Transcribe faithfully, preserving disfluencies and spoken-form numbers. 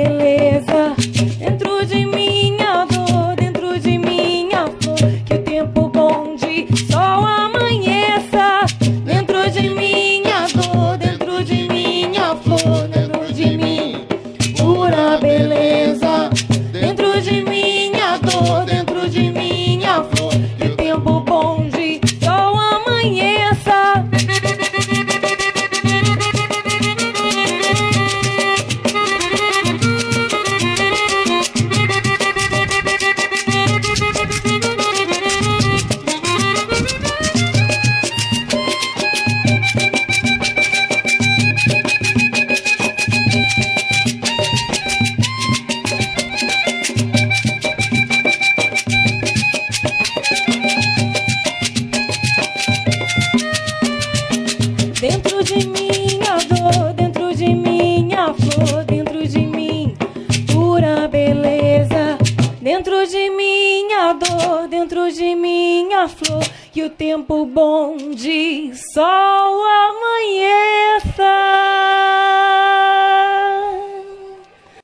beleza. Dentro de mim a dor, dentro de mim a flor. Que o tempo bom de sol amanheça. Dentro de mim a dor, dentro de mim a flor. Dentro de mim pura beleza. Dentro de mim a dor, dentro de mim a flor. Que o tempo bom de sol amanheça. Dentro de mim a dor, dentro de mim a flor. Dentro de mim pura beleza. Dentro de mim a dor, dentro de mim a flor. Que o tempo bom de sol amanheça.